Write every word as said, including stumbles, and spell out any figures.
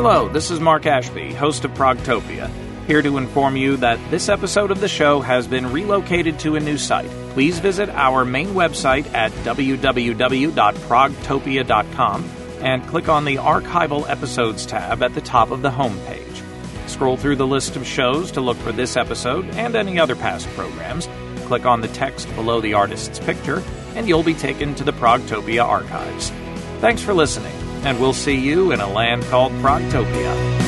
Hello, this is Mark Ashby, host of Progtopia, here to inform you that this episode of the show has been relocated to a new site. Please visit our main website at w w w dot progtopia dot com and click on the Archival Episodes tab at the top of the homepage. Scroll through the list of shows to look for this episode and any other past programs. Click on the text below the artist's picture, and you'll be taken to the Progtopia archives. Thanks for listening, and we'll see you in a land called Progtopia.